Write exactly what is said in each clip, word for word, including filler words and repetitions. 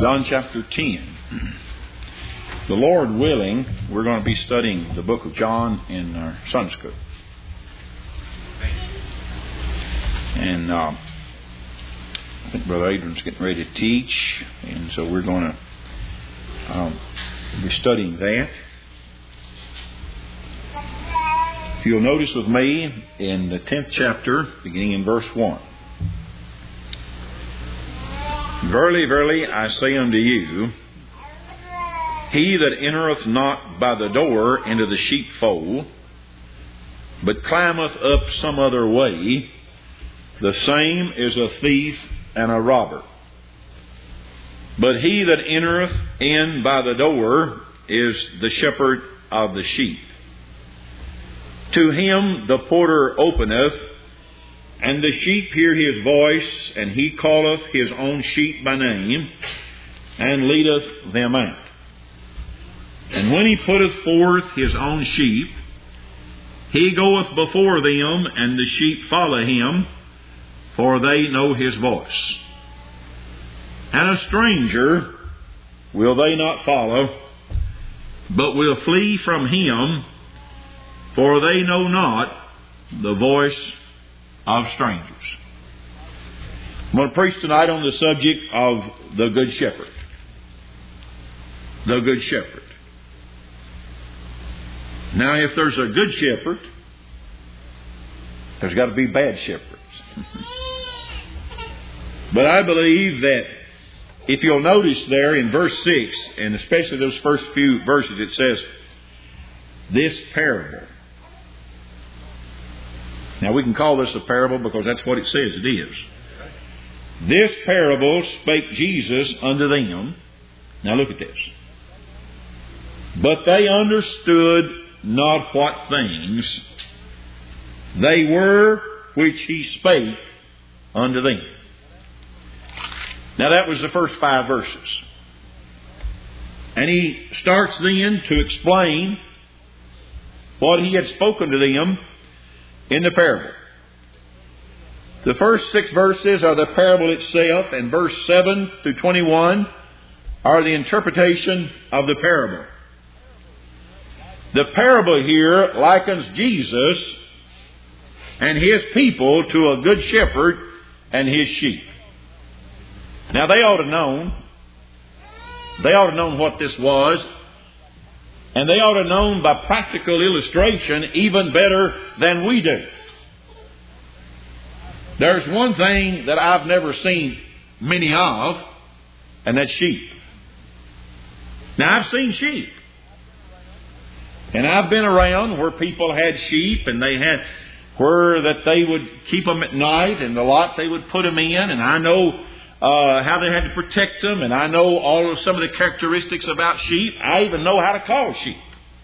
John chapter ten. The Lord willing, we're going to be studying the book of John in our Sunday school. And uh, I think Brother Adrian's getting ready to teach, and so we're going to um, be studying that. If you'll notice with me in the tenth chapter, beginning in verse one. Verily, verily, I say unto you, he that entereth not by the door into the sheepfold, but climbeth up some other way, the same is a thief and a robber. But he that entereth in by the door is the shepherd of the sheep. To him the porter openeth, and the sheep hear his voice, and he calleth his own sheep by name, and leadeth them out. And when he putteth forth his own sheep, he goeth before them, and the sheep follow him, for they know his voice. And a stranger will they not follow, but will flee from him, for they know not the voice of strangers. I'm going to preach tonight on the subject of the Good Shepherd. The Good Shepherd. Now, if there's a Good Shepherd, there's got to be bad shepherds. But I believe that if you'll notice there in verse six, and especially those first few verses, it says, this parable. Now, we can call this a parable because that's what it says it is. This parable spake Jesus unto them. Now, look at this. But they understood not what things they were which he spake unto them. Now, that was the first five verses. And he starts then to explain what he had spoken to them in the parable. The first six verses are the parable itself, and verse seven through twenty-one are the interpretation of the parable. The parable here likens Jesus and his people to a good shepherd and his sheep. Now, they ought to known, they ought to known what this was, and they ought to known by practical illustration even better than we do. There's one thing that I've never seen many of, and that's sheep. Now, I've seen sheep. And I've been around where people had sheep, and they had where that they would keep them at night, and the lot they would put them in, and I know uh, how they had to protect them, and I know all of some of the characteristics about sheep. I even know how to call sheep.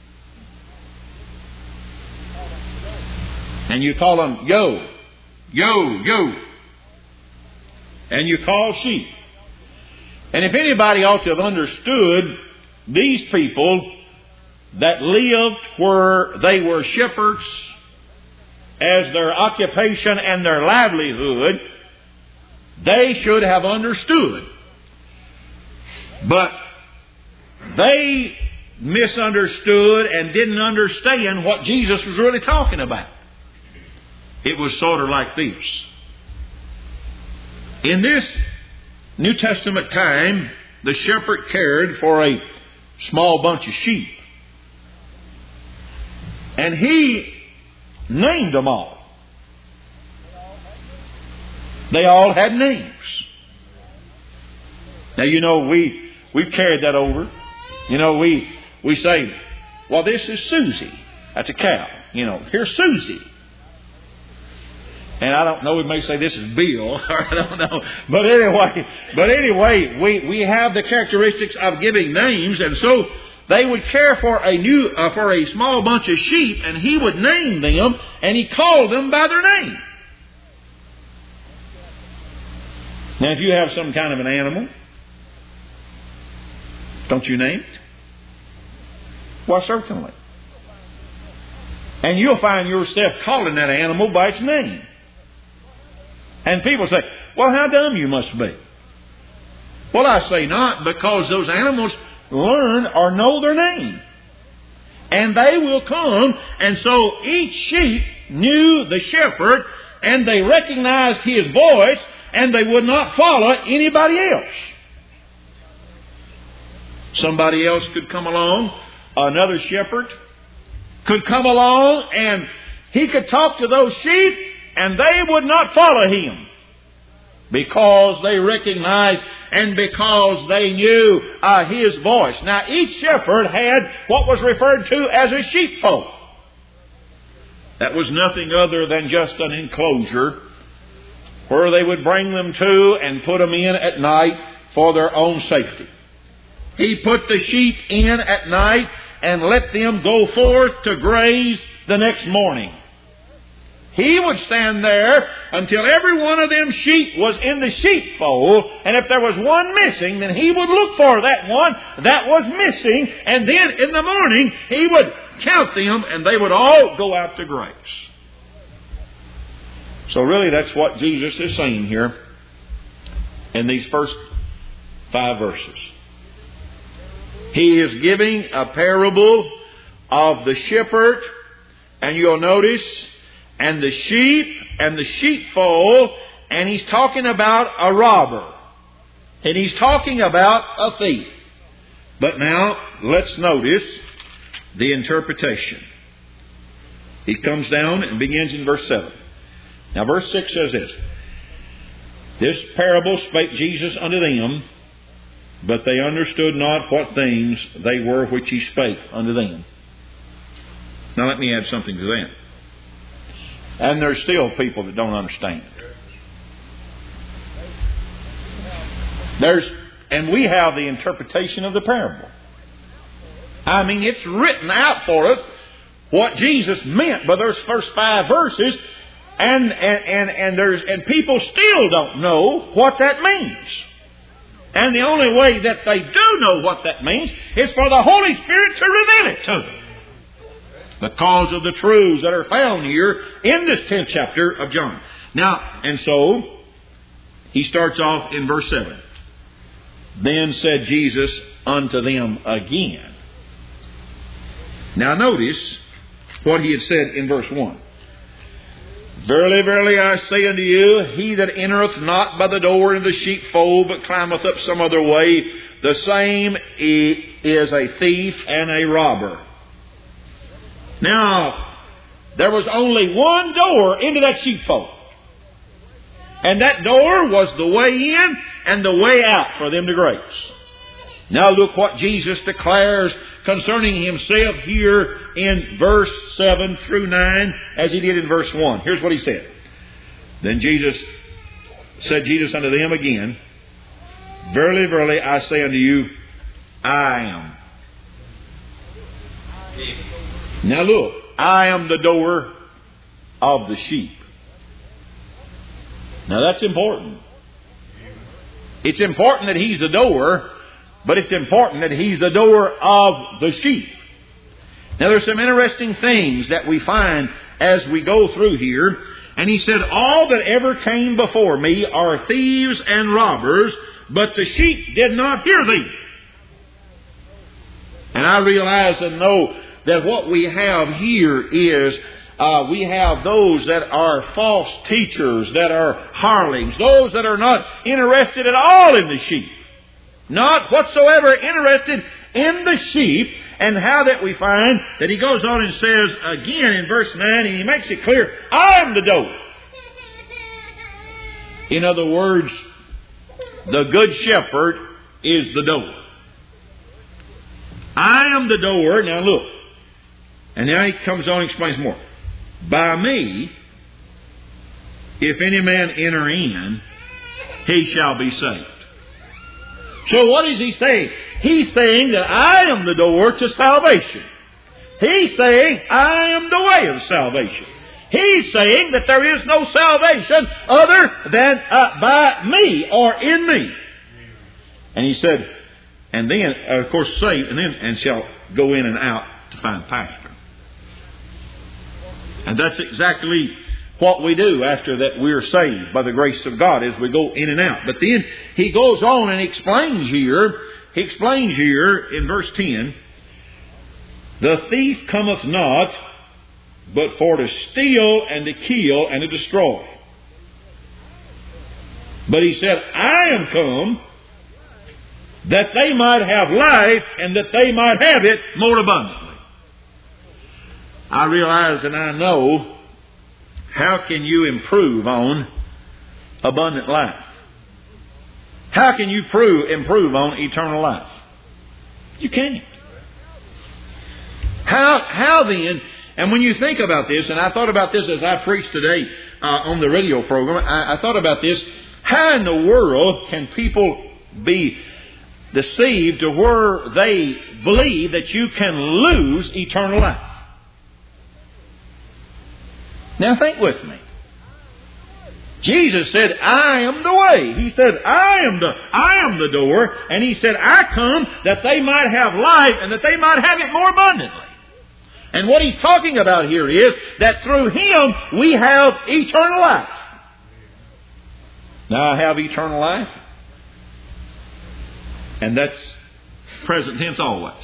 And you call them yo, yo, yo. And you call sheep. And if anybody ought to have understood these people that lived where they were shepherds as their occupation and their livelihood, they should have understood. But they misunderstood and didn't understand what Jesus was really talking about. It was sort of like this. In this New Testament time, the shepherd cared for a small bunch of sheep. And he named them all. They all had names. Now, you know, we, we've carried that over. You know, we, we say, well, this is Susie. That's a cow. You know, here's Susie. And I don't know, we may say this is Bill, or I don't know. But anyway, but anyway, we, we have the characteristics of giving names, and so they would care for a new, uh, for a small bunch of sheep, and he would name them, and he called them by their name. Now, if you have some kind of an animal, don't you name it? Well, certainly. And you'll find yourself calling that animal by its name. And people say, well, how dumb you must be. Well, I say not, because those animals learn or know their name. And they will come, and so each sheep knew the shepherd, and they recognized his voice, and they would not follow anybody else. Somebody else could come along, another shepherd could come along, and he could talk to those sheep, and they would not follow him, because they recognized and because they knew uh, his voice. Now, each shepherd had what was referred to as a sheepfold. That was nothing other than just an enclosure where they would bring them to and put them in at night for their own safety. He put the sheep in at night and let them go forth to graze the next morning. He would stand there until every one of them sheep was in the sheepfold, and if there was one missing, then he would look for that one that was missing, and then in the morning he would count them, and they would all go out to graze. So really that's what Jesus is saying here in these first five verses. He is giving a parable of the shepherd, and you'll notice, and the sheep and the sheepfold, and he's talking about a robber. And he's talking about a thief. But now, let's notice the interpretation. He comes down and begins in verse seven. Now verse six says this: This parable spake Jesus unto them, but they understood not what things they were which he spake unto them. Now let me add something to that. And there's still people that don't understand. There's, and we have the interpretation of the parable. I mean, it's written out for us what Jesus meant by those first five verses, and and and, and there's and people still don't know what that means. And the only way that they do know what that means is for the Holy Spirit to reveal it to them, because of the truths that are found here in this tenth chapter of John. Now, and so, he starts off in verse seven. Then said Jesus unto them again. Now notice what he had said in verse one. Verily, verily, I say unto you, he that entereth not by the door into the sheepfold, but climbeth up some other way, the same is a thief and a robber. Now, there was only one door into that sheepfold. And that door was the way in and the way out for them to graze. Now look what Jesus declares concerning himself here in verse seven through nine, as he did in verse one. Here's what he said. Then Jesus said Jesus unto them again, Verily, verily, I say unto you, I am. Now look, I am the door of the sheep. Now that's important. It's important that he's the door, but it's important that he's the door of the sheep. Now there's some interesting things that we find as we go through here. And he said, All that ever came before me are thieves and robbers, but the sheep did not hear thee. And I realize and know that what we have here is uh, we have those that are false teachers, that are hirelings, those that are not interested at all in the sheep. Not whatsoever interested in the sheep. And how that we find that he goes on and says again in verse nine, and he makes it clear, I am the door. In other words, the good shepherd is the door. I am the door. Now look. And now he comes on and explains more. By me, if any man enter in, he shall be saved. So what is he saying? He's saying that I am the door to salvation. He's saying I am the way of salvation. He's saying that there is no salvation other than uh, by me or in me. And he said, and then, of course, saved, and then and shall go in and out to find pasture. And that's exactly what we do after that we're saved by the grace of God as we go in and out. But then he goes on and explains here, he explains here in verse ten, the thief cometh not, but for to steal and to kill and to destroy. But he said, I am come that they might have life and that they might have it more abundantly. I realize and I know, how can you improve on abundant life? How can you prove, improve on eternal life? You can't. How, how then, and when you think about this, and I thought about this as I preached today uh, on the radio program, I, I thought about this, how in the world can people be deceived to where they believe that you can lose eternal life? Now think with me. Jesus said, I am the way. He said, I am the, I am the door. And He said, I come that they might have life and that they might have it more abundantly. And what He's talking about here is that through Him we have eternal life. Now I have eternal life. And that's present tense always.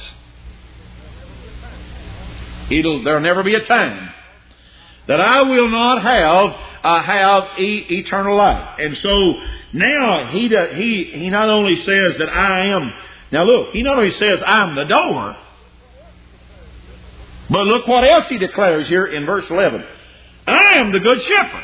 It'll, there'll never be a time that I will not have uh, have e- eternal life. And so now he, does, he he not only says that I am. Now look, he not only says I'm the door, but look what else he declares here in verse eleven. I am the good shepherd.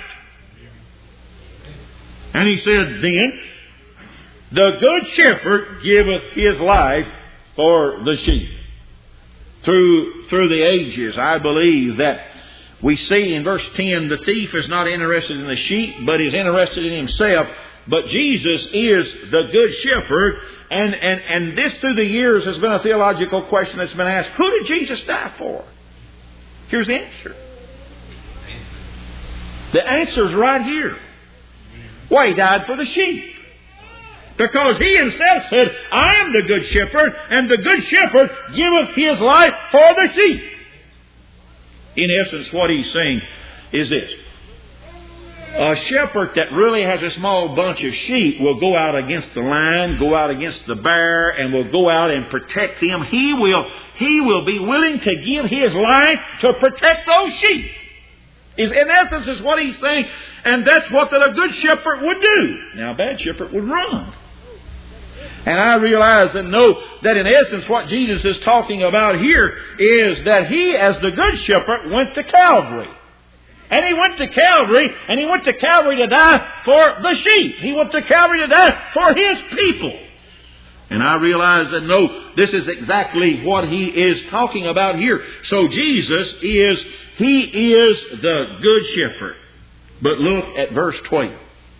And he said then, the good shepherd giveth his life for the sheep. Through through the ages, I believe that we see in verse ten, the thief is not interested in the sheep, but is interested in himself. But Jesus is the good shepherd. And, and, and this through the years has been a theological question that's been asked. Who did Jesus die for? Here's the answer. The answer is right here. Why, He died for the sheep. Because He Himself said, I am the good shepherd, and the good shepherd giveth His life for the sheep. In essence, what He's saying is this. A shepherd that really has a small bunch of sheep will go out against the lion, go out against the bear, and will go out and protect them. He will, he will be willing to give His life to protect those sheep. Is in essence is what He's saying, and that's what that a good shepherd would do. Now, a bad shepherd would run. And I realize and know that in essence what Jesus is talking about here is that He, as the good shepherd, went to Calvary. And He went to Calvary, and He went to Calvary to die for the sheep. He went to Calvary to die for His people. And I realize and know this is exactly what He is talking about here. So Jesus is, He is the good shepherd. But look at verse twelve.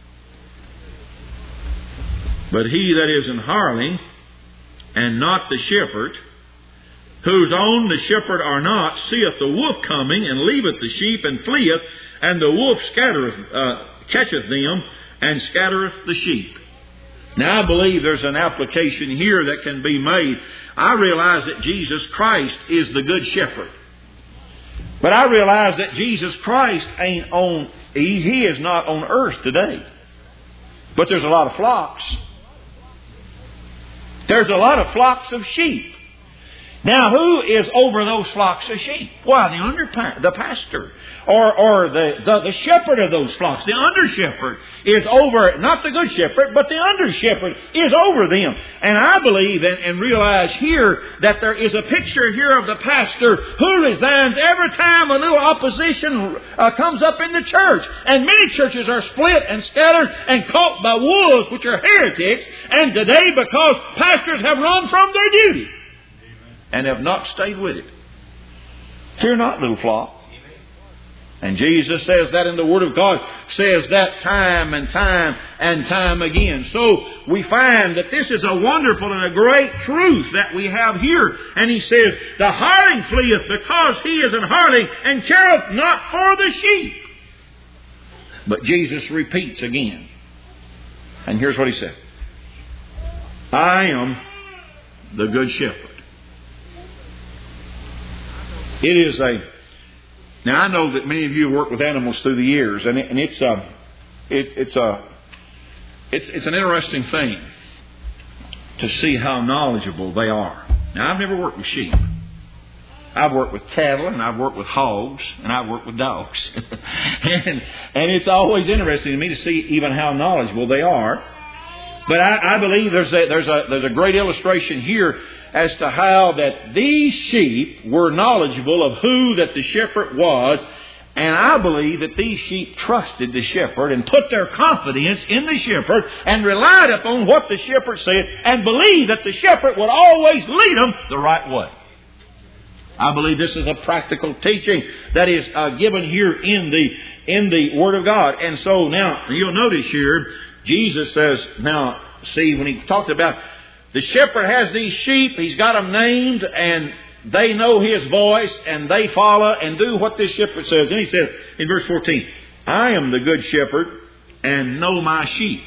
But he that is an hireling, and not the shepherd, whose own the shepherd are not, seeth the wolf coming, and leaveth the sheep, and fleeth, and the wolf scattereth, uh, catcheth them, and scattereth the sheep. Now I believe there's an application here that can be made. I realize that Jesus Christ is the good shepherd. But I realize that Jesus Christ ain't on, he, he is not on earth today. But there's a lot of flocks. There's a lot of flocks of sheep. Now, who is over those flocks of sheep? Why, the under the pastor, or or the, the the shepherd of those flocks. The under shepherd is over, not the good shepherd, but the under shepherd is over them. And I believe and, and realize here that there is a picture here of the pastor who resigns every time a little opposition uh, comes up in the church. And many churches are split and scattered and caught by wolves, which are heretics. And today, because pastors have run from their duty and have not stayed with it. Fear not, little flock. And Jesus says that in the Word of God, says that time and time and time again. So we find that this is a wonderful and a great truth that we have here. And He says, the hireling fleeth because he is an hireling and careth not for the sheep. But Jesus repeats again. And here's what He said. I am the good shepherd. It is a, Now, I know that many of you have worked with animals through the years, and, it, and it's a, it, it's a, it's it's an interesting thing to see how knowledgeable they are. Now, I've never worked with sheep. I've worked with cattle, and I've worked with hogs, and I've worked with dogs. and, and it's always interesting to me to see even how knowledgeable they are. But I, I believe there's a, there's a, there's a great illustration here as to how that these sheep were knowledgeable of who that the shepherd was. And I believe that these sheep trusted the shepherd and put their confidence in the shepherd and relied upon what the shepherd said and believed that the shepherd would always lead them the right way. I believe this is a practical teaching that is uh, given here in the in the Word of God. And so now you'll notice here, Jesus says, now see, when he talked about the shepherd has these sheep, he's got them named, and they know his voice, and they follow and do what this shepherd says. And he says in verse fourteen, I am the good shepherd and know my sheep.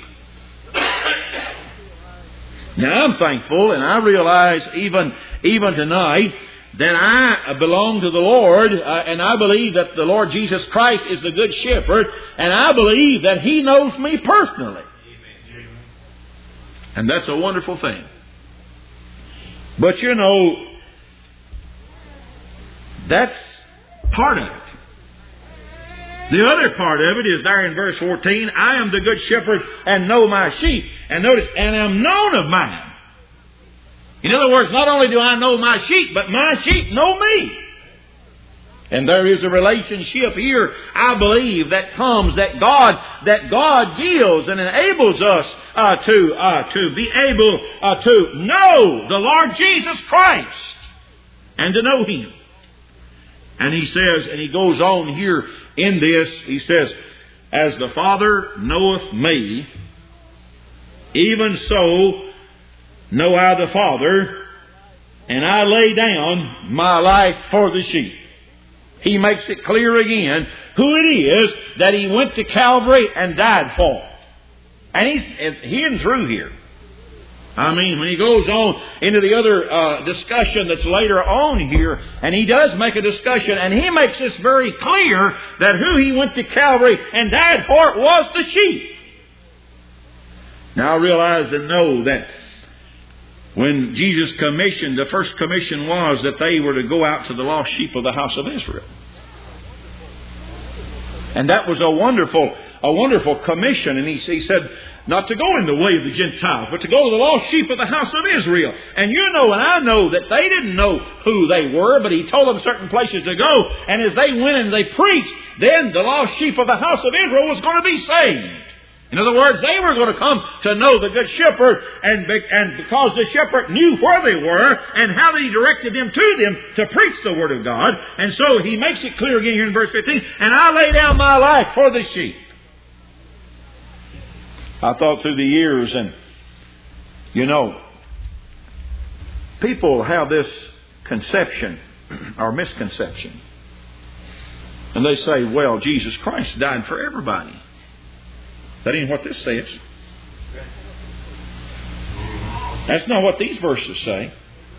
Now I'm thankful, and I realize even even tonight that I belong to the Lord, uh, and I believe that the Lord Jesus Christ is the good shepherd, and I believe that He knows me personally. And that's a wonderful thing. But you know, that's part of it. The other part of it is there in verse fourteen, I am the good shepherd and know my sheep. And notice, and am known of mine. In other words, not only do I know my sheep, but my sheep know me. And there is a relationship here, I believe, that comes, that God, that God gives and enables us uh, to uh, to be able uh, to know the Lord Jesus Christ and to know Him. And He says, and He goes on here in this, He says, as the Father knoweth me, even so know I the Father, and I lay down my life for the sheep. He makes it clear again who it is that He went to Calvary and died for. And He's hidden through here. I mean, when he goes on into the other uh, discussion that's later on here, and he does make a discussion, and he makes this very clear that who He went to Calvary and died for was the sheep. Now I realize and know that when Jesus commissioned, the first commission was that they were to go out to the lost sheep of the house of Israel. And that was a wonderful, a wonderful commission. And he, he said not to go in the way of the Gentiles, but to go to the lost sheep of the house of Israel. And you know and I know that they didn't know who they were, but He told them certain places to go. And as they went and they preached, then the lost sheep of the house of Israel was going to be saved. In other words, they were going to come to know the good shepherd, and, be, and because the shepherd knew where they were and how He directed them to them to preach the Word of God. And so He makes it clear again here in verse fifteen, and I lay down my life for the sheep. I thought through the years, and you know, people have this conception or misconception. And they say, well, Jesus Christ died for everybody. That ain't what this says. That's not what these verses say.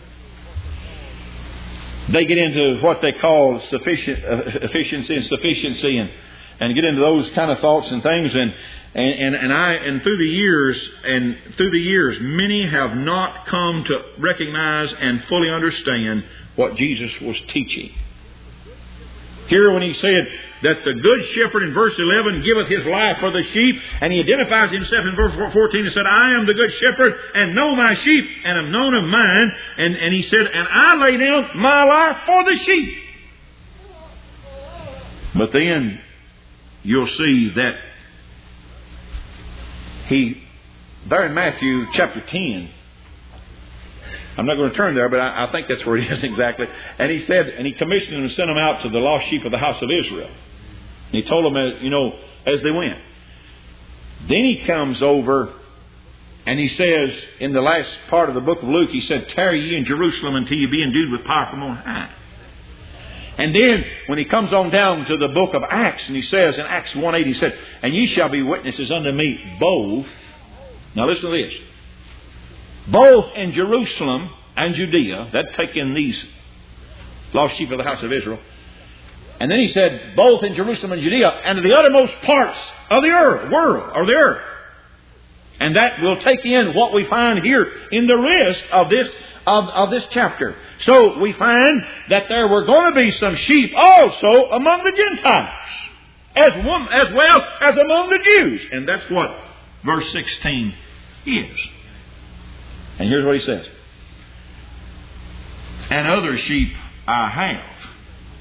They get into what they call sufficient, uh, efficiency and sufficiency, and, and get into those kind of thoughts and things. And and, and and I and through the years and through the years, many have not come to recognize and fully understand what Jesus was teaching. Here when He said that the good shepherd in verse eleven giveth his life for the sheep, and He identifies Himself in verse fourteen and said, I am the good shepherd and know my sheep and am known of mine. And, and He said, and I lay down my life for the sheep. But then you'll see that He, there in Matthew chapter ten, I'm not going to turn there, but I, I think that's where it is exactly. And He said, and He commissioned them and sent them out to the lost sheep of the house of Israel. And He told them, as, you know, as they went. Then He comes over and He says, in the last part of the book of Luke, He said, tarry ye in Jerusalem until you be endued with power from on high. And then when He comes on down to the book of Acts, and He says in Acts one eight, He said, and ye shall be witnesses unto me both. Now listen to this. Both in Jerusalem and Judea, that take in these lost sheep of the house of Israel, And then he said, both in Jerusalem and Judea, and to the uttermost parts of the earth, world, or the earth. And that will take in what we find here in the rest of this of, of this chapter. So we find that there were going to be some sheep also among the Gentiles, as one, as well as among the Jews. And that's what verse sixteen is. And here's what he says. And other sheep I have,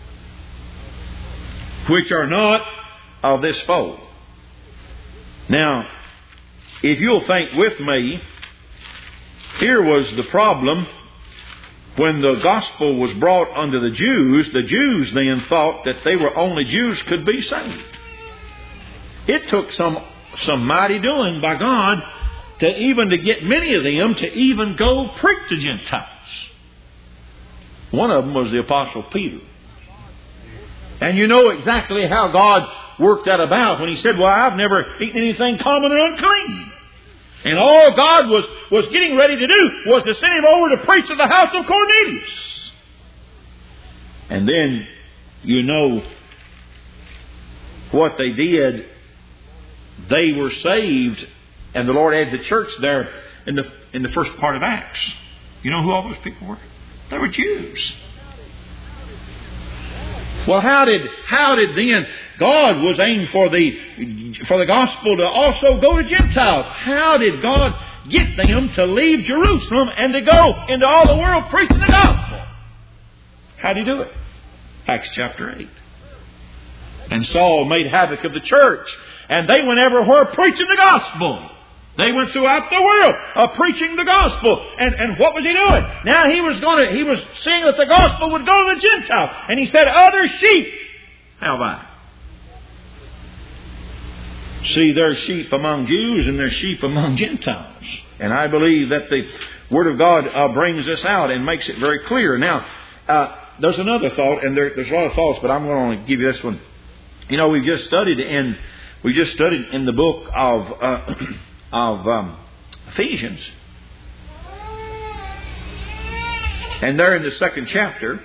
which are not of this fold. Now, if you'll think with me, here was the problem when the gospel was brought unto the Jews. The Jews then thought that they were only Jews could be saved. It took some some mighty doing by God to even to get many of them to even go preach to Gentiles. One of them was the Apostle Peter. And you know exactly how God worked that about when he said, well, I've never eaten anything common or unclean. And all God was, was getting ready to do was to send him over to preach to the house of Cornelius. And then, you know, what they did, they were saved, and the Lord added the church there in the, in the first part of Acts. You know who all those people were? They were Jews. Well, how did, how did then... God was aimed for the for the gospel to also go to Gentiles. How did God get them to leave Jerusalem and to go into all the world preaching the gospel? How did He do it? Acts chapter eight. And Saul made havoc of the church, and they went everywhere preaching the gospel. They went throughout the world uh, preaching the gospel. And, and what was he doing? Now he was going to he was seeing that the gospel would go to the Gentiles. And he said, other sheep have I. See, there's sheep among Jews and there's sheep among Gentiles. And I believe that the Word of God uh, brings this out and makes it very clear. Now, uh, there's another thought, and there, there's a lot of thoughts, but I'm going to give you this one. You know, we've just studied in we just studied in the book of uh, of um, Ephesians, and there in the second chapter,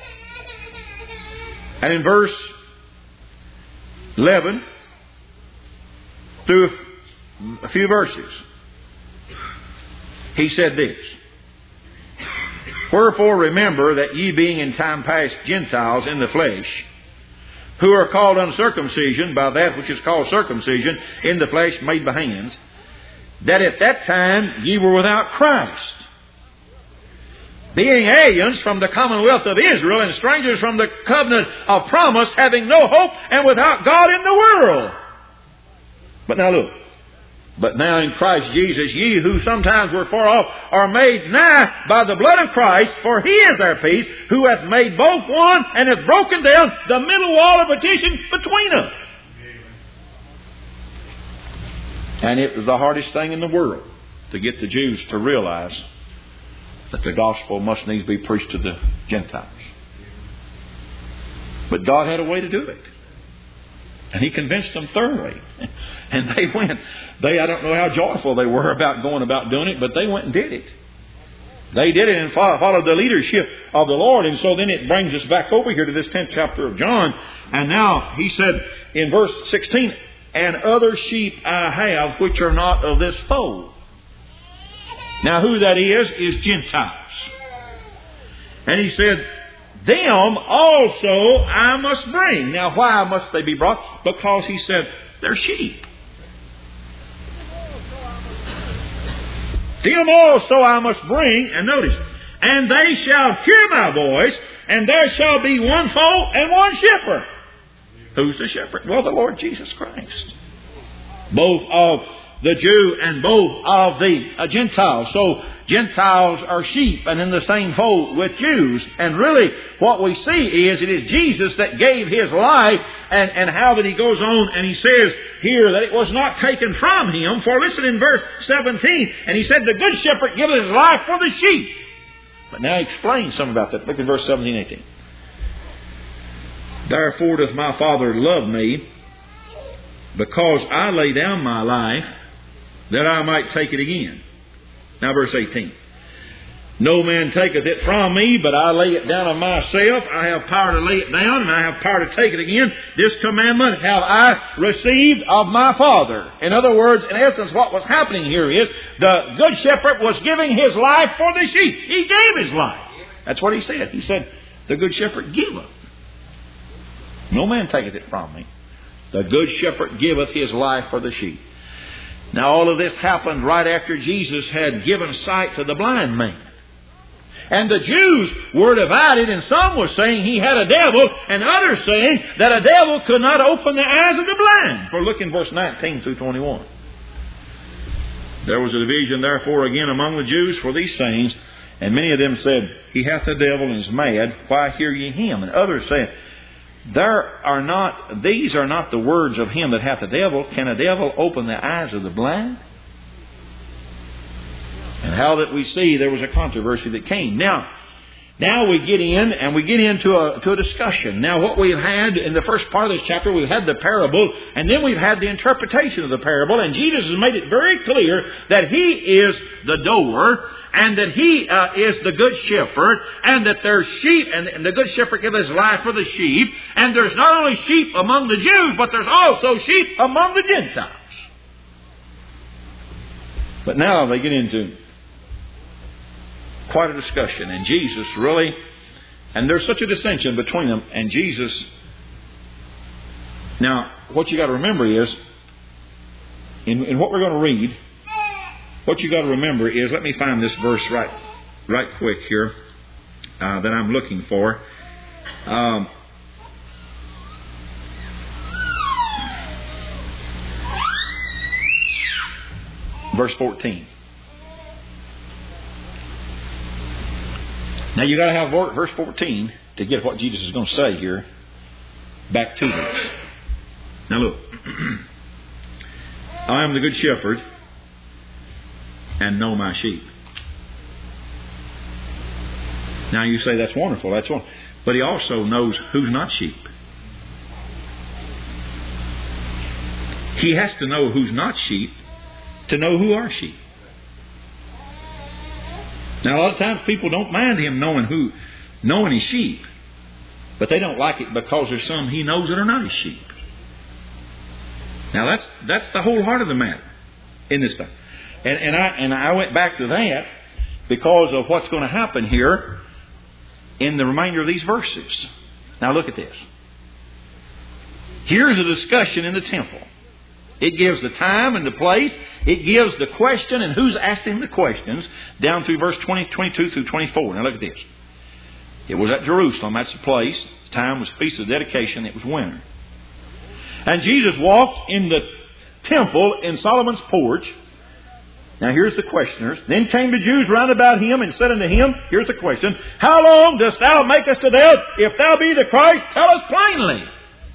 and in verse eleven. Through a few verses, he said this: wherefore remember that ye being in time past Gentiles in the flesh, who are called uncircumcision by that which is called circumcision in the flesh made by hands, that at that time ye were without Christ, being aliens from the commonwealth of Israel and strangers from the covenant of promise, having no hope and without God in the world. But now look. But now in Christ Jesus, ye who sometimes were far off are made nigh by the blood of Christ, for He is our peace, who hath made both one and hath broken down the middle wall of partition between us. And it was the hardest thing in the world to get the Jews to realize that the gospel must needs be preached to the Gentiles. But God had a way to do it. And He convinced them thoroughly. And they went. They, I don't know how joyful they were about going about doing it, but they went and did it. They did it and followed the leadership of the Lord. And so then it brings us back over here to this tenth chapter of John. And now He said in verse sixteen, and other sheep I have which are not of this fold. Now who that is, is Gentiles. And He said, them also I must bring. Now why must they be brought? Because He said, they're sheep. Them also I must bring, and notice, and they shall hear my voice, and there shall be one fold and one shepherd. Who's the shepherd? Well, the Lord Jesus Christ. Both of the Jew and both of the uh, Gentiles. So Gentiles are sheep and in the same fold with Jews. And really what we see is it is Jesus that gave His life, and, and how that He goes on and He says here that it was not taken from Him. For listen in verse seventeen, and He said, the good shepherd giveth His life for the sheep. But now He explains something about that. Look at verse seventeen and eighteen. Therefore doth my Father love me, because I lay down my life, that I might take it again. Now verse eighteen. No man taketh it from me, but I lay it down of myself. I have power to lay it down, and I have power to take it again. This commandment have I received of my Father. In other words, in essence, what was happening here is the good shepherd was giving his life for the sheep. He gave his life. That's what he said. He said, the good shepherd giveth. No man taketh it from me. The good shepherd giveth his life for the sheep. Now all of this happened right after Jesus had given sight to the blind man. And the Jews were divided, and some were saying he had a devil, and others saying that a devil could not open the eyes of the blind. For look in verse nineteen through twenty-one. There was a division therefore again among the Jews for these sayings, and many of them said, He hath a devil and is mad, why hear ye him? And others said, There are not, these are not the words of him that hath a devil. Can a devil open the eyes of the blind? And how that we see there was a controversy that came. Now, now we get in and we get into a, to a discussion. Now what we've had in the first part of this chapter, we've had the parable, and then we've had the interpretation of the parable. And Jesus has made it very clear that He is the door, and that He uh, is the good shepherd, and that there's sheep, and, and the good shepherd gives His life for the sheep. And there's not only sheep among the Jews, but there's also sheep among the Gentiles. But now they get into quite a discussion, and Jesus really, and there's such a dissension between them, and Jesus. Now, what you got to remember is, in, in what we're going to read, what you got to remember is, let me find this verse right, right quick here uh, that I'm looking for. Um, verse fourteen. Now you got to have verse fourteen to get what Jesus is going to say here back to this. Now look. I am the good shepherd and know my sheep. Now you say that's wonderful, that's wonderful. But He also knows who's not sheep. He has to know who's not sheep to know who are sheep. Now, a lot of times people don't mind Him knowing who, knowing His sheep, but they don't like it because there's some He knows that are not His sheep. Now, that's that's the whole heart of the matter in this thing, and and I and I went back to that because of what's going to happen here in the remainder of these verses. Now, look at this. Here's a discussion in the temple. It gives the time and the place. It gives the question and who's asking the questions down through verse twenty, twenty-two through twenty-four. Now look at this. It was at Jerusalem. That's the place. The time was Feast of Dedication. It was winter. And Jesus walked in the temple in Solomon's porch. Now here's the questioners. Then came the Jews round about Him and said unto Him, here's the question, How long dost thou make us to death? If thou be the Christ, tell us plainly.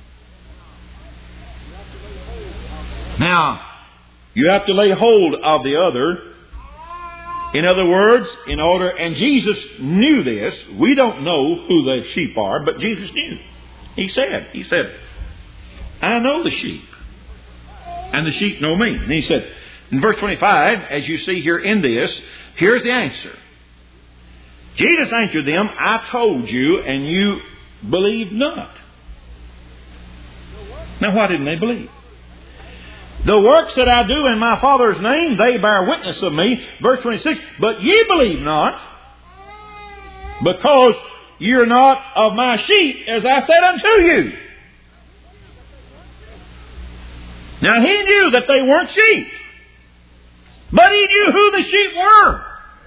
Now, you have to lay hold of the other. In other words, in order, and Jesus knew this. We don't know who the sheep are, but Jesus knew. He said, He said, I know the sheep, and the sheep know me. And He said, in verse twenty-five, as you see here in this, here's the answer. Jesus answered them, I told you, and you believed not. Now, why didn't they believe? The works that I do in my Father's name, they bear witness of me. Verse twenty-six, but ye believe not, because you're not of my sheep, as I said unto you. Now He knew that they weren't sheep, but He knew who the sheep were.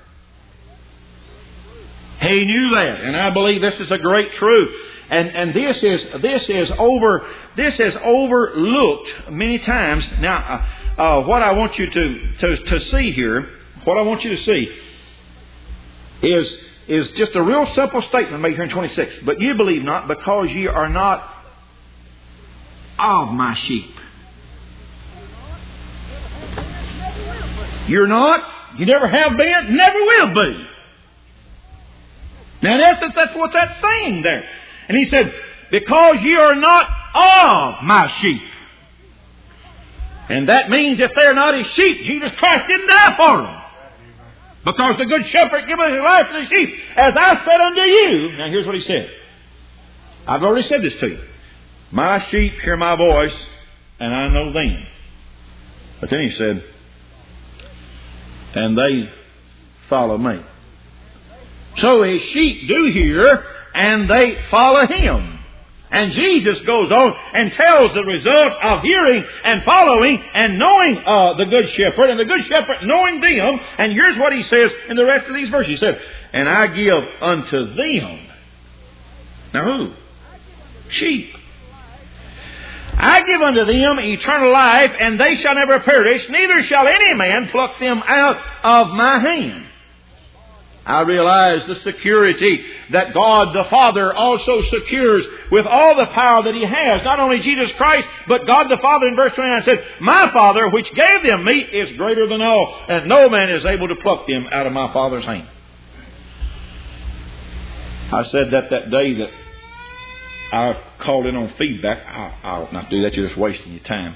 He knew that, and I believe this is a great truth. And and this is this is over this is overlooked many times. Now, uh, uh, what I want you to, to to see here, what I want you to see is is just a real simple statement made here in twenty-six. But ye believe not, because ye are not of my sheep. You're not. You never have been. Never will be. Now, in essence, that's what that's saying there. And He said, because ye are not of my sheep. And that means if they're not His sheep, Jesus Christ didn't die for them. Because the good shepherd giveth his life for the sheep, as I said unto you. Now here's what he said. I've already said this to you. My sheep hear my voice, and I know them. But then he said, and they follow me. So his sheep do hear, and they follow him. And Jesus goes on and tells the result of hearing and following and knowing uh, the good shepherd, and the good shepherd knowing them. And here's what he says in the rest of these verses. He said, and I give unto them. Now who? Sheep. I give unto them eternal life, and they shall never perish, neither shall any man pluck them out of my hand. I realize the security that God the Father also secures with all the power that He has. Not only Jesus Christ, but God the Father in verse twenty-nine said, my Father which gave them me is greater than all, and no man is able to pluck them out of my Father's hand. I said that that day that I called in on feedback. I, I ought not do that. You're just wasting your time.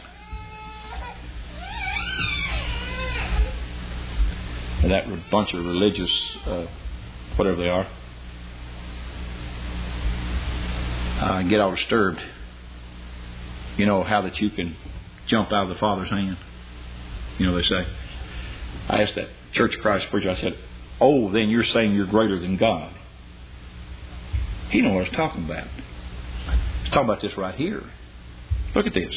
That bunch of religious, uh, whatever they are, uh, get all disturbed. You know how that you can jump out of the Father's hand. You know, they say. I asked that Church of Christ preacher, I said, oh, then you're saying you're greater than God. He knew what I was talking about. He's talking about this right here. Look at this.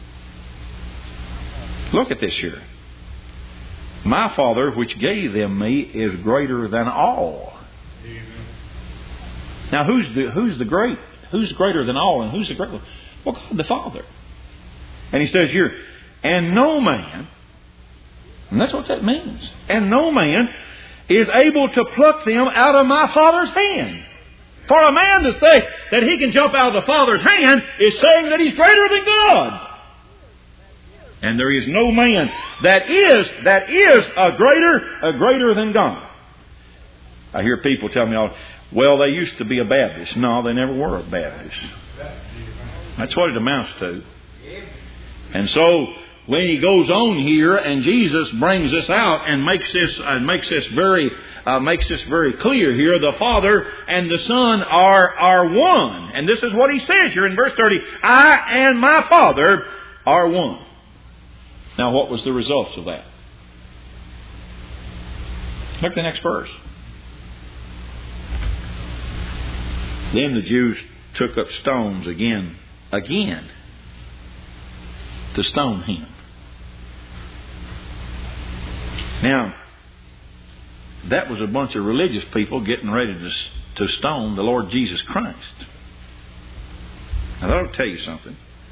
Look at this here. My Father which gave them me is greater than all. Amen. Now who's the who's the great? Who's greater than all, and who's the great? Well, God the Father. And he says here, and no man, and that's what that means, and no man is able to pluck them out of my Father's hand. For a man to say that he can jump out of the Father's hand is saying that he's greater than God. And there is no man that is that is a greater a greater than God. I hear people tell me, all, well, they used to be a Baptist. No, they never were a Baptist. That's what it amounts to. And so when he goes on here, and Jesus brings this out and makes this uh, makes this very uh, makes this very clear here, the Father and the Son are are one. And this is what he says here in verse thirty: I and my Father are one. Now, what was the results of that? Look at the next verse. Then the Jews took up stones again, again, to stone him. Now, that was a bunch of religious people getting ready to, to stone the Lord Jesus Christ. Now, that'll tell you something.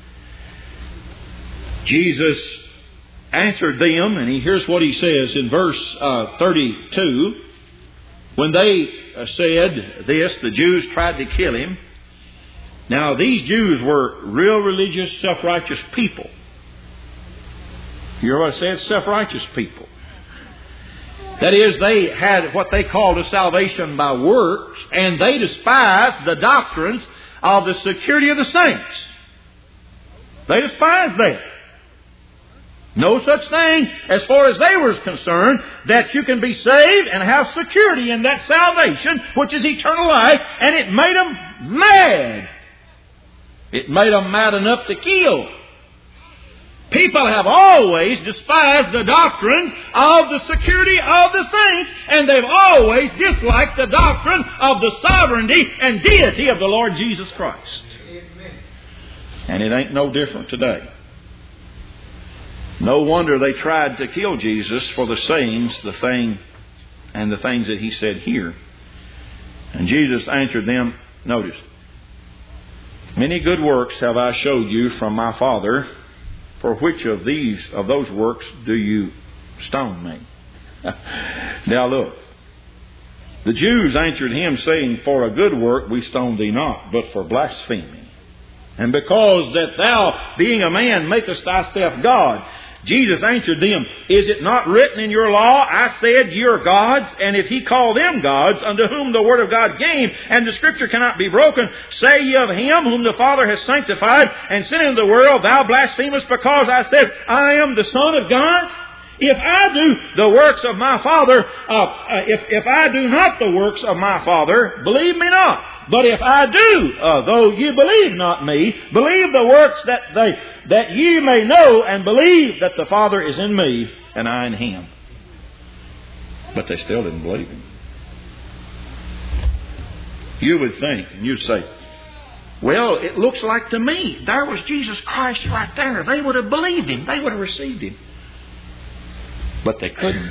Jesus answered them, and he, here's what he says in verse uh, thirty-two. When they uh, said this, the Jews tried to kill him. Now, these Jews were real religious, self-righteous people. You hear what I said? Self-righteous people. That is, they had what they called a salvation by works, and they despised the doctrines of the security of the saints. They despised that. No such thing, as far as they were concerned, that you can be saved and have security in that salvation, which is eternal life, and it made them mad. It made them mad enough to kill. People have always despised the doctrine of the security of the saints, and they've always disliked the doctrine of the sovereignty and deity of the Lord Jesus Christ. And it ain't no different today. No wonder they tried to kill Jesus for the sayings, the thing, and the things that he said here. And Jesus answered them, notice, many good works have I showed you from my Father. For which of these, of those works, do you stone me? Now look. The Jews answered him, saying, for a good work we stone thee not, but for blasphemy. And because that thou, being a man, makest thyself God. Jesus answered them, is it not written in your law, I said, ye are gods, and if he call them gods, unto whom the word of God came, and the scripture cannot be broken, say ye of him whom the Father has sanctified, and sent into the world, thou blasphemest, because I said, I am the Son of God? If I do the works of my Father, uh, uh, if, if I do not the works of my Father, believe me not. But if I do, uh, though you believe not me, believe the works that they, that you may know and believe that the Father is in me and I in Him. But they still didn't believe Him. You would think, and you'd say, well, it looks like to me, there was Jesus Christ right there. They would have believed Him. They would have received Him. But they couldn't.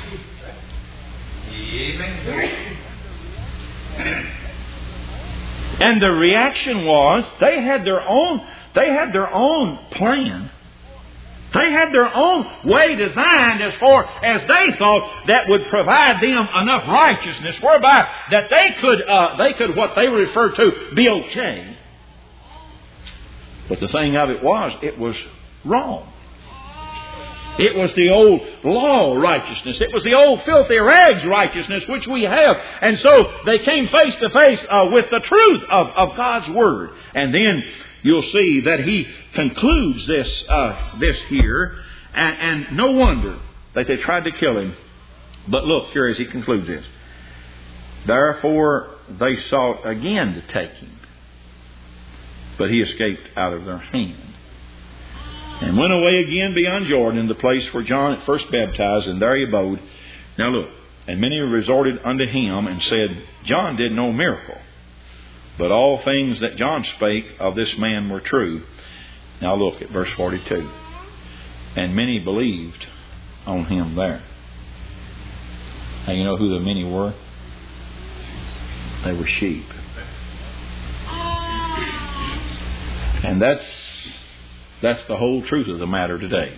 And the reaction was, they had their own, they had their own plan. They had their own way designed as far as they thought that would provide them enough righteousness whereby that they could, uh, they could what they refer to, be okay. But the thing of it was, it was wrong. It was the old law righteousness. It was the old filthy rags righteousness which we have. And so they came face to face uh, with the truth of, of God's Word. And then you'll see that He concludes this uh, this here. And, and no wonder that they tried to kill Him. But look here as He concludes this. Therefore they sought again to take Him. But He escaped out of their hand. And went away again beyond Jordan, the place where John at first baptized, and there he abode. Now look, and many resorted unto him, and said, John did no miracle, but all things that John spake of this man were true. Now look at verse forty-two. And many believed on him there. Now you know who the many were? They were sheep. And that's That's the whole truth of the matter today.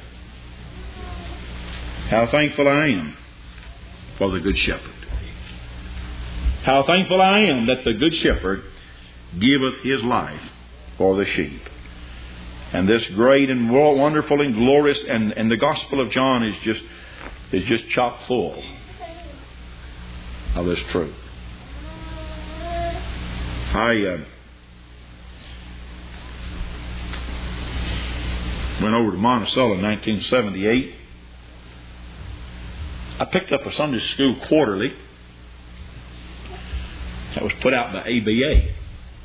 How thankful I am for the Good Shepherd. How thankful I am that the Good Shepherd giveth His life for the sheep. And this great and wonderful and glorious, and, and the Gospel of John is just is just chock full of this truth. I uh, went over to Monticello in nineteen seventy-eight. I picked up a Sunday school quarterly that was put out by A B A.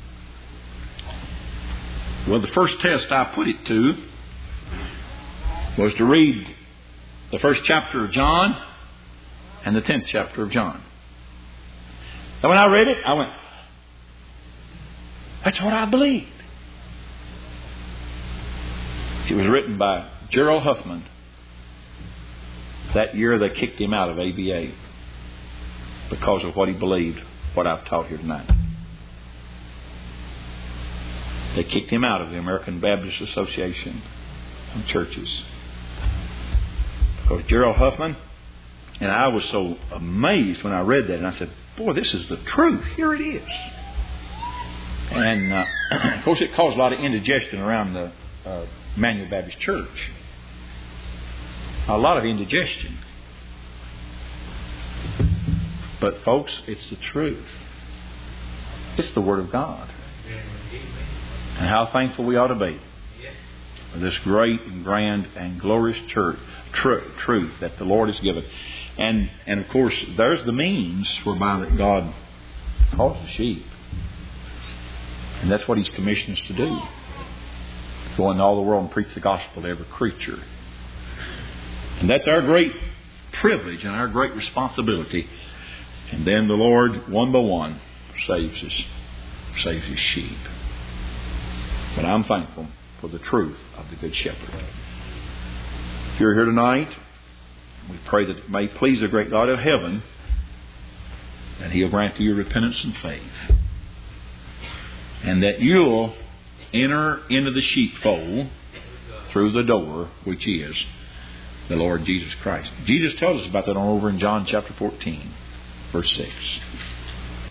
Well, the first test I put it to was to read the first chapter of John and the tenth chapter of John. And when I read it, I went, that's what I believed. It was written by Gerald Huffman. That year they kicked him out of A B A because of what he believed, what I've taught here tonight. They kicked him out of the American Baptist Association of Churches. Because Gerald Huffman, and I was so amazed when I read that, and I said, boy, this is the truth. Here it is. And, uh, of course, it caused a lot of indigestion around the uh, Emmanuel Baptist Church. A lot of indigestion. But, folks, it's the truth. It's the Word of God. And how thankful we ought to be for this great and grand and glorious church, tr- truth that the Lord has given. And, and, of course, there's the means whereby that God calls the sheep. And that's what He's commissioned us to do. Go into all the world and preach the gospel to every creature. And that's our great privilege and our great responsibility. And then the Lord, one by one, saves His, saves His sheep. But I'm thankful for the truth of the Good Shepherd. If you're here tonight, we pray that it may please the great God of heaven that He'll grant to you repentance and faith. And that you'll enter into the sheepfold through the door, which is the Lord Jesus Christ. Jesus tells us about that on over in John chapter fourteen, verse six.